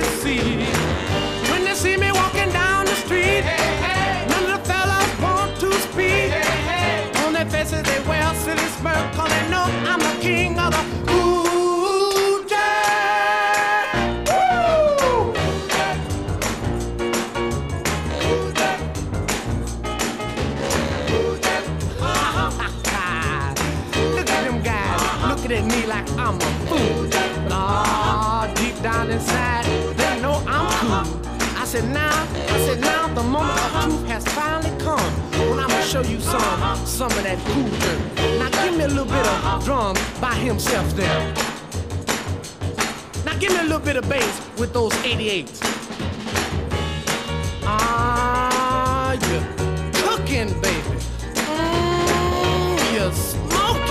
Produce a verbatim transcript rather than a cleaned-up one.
see. When they see me walking down the street, none of the fellas want to speak. On their faces they wear a silly smirk, cause they know I'm the king of the cool jazz. Woo! Look at them guys looking at me like I'm a fool. But oh, deep down inside, they know I'm cool. I said now, I said now the moment of truth has finally come. When I'm gonna show you some, some of that cool dirt. Now give me a little bit of drum by himself there. Now give me a little bit of bass with those eighty-eights. Ah, you're cooking, baby. Mmm, you're smoking.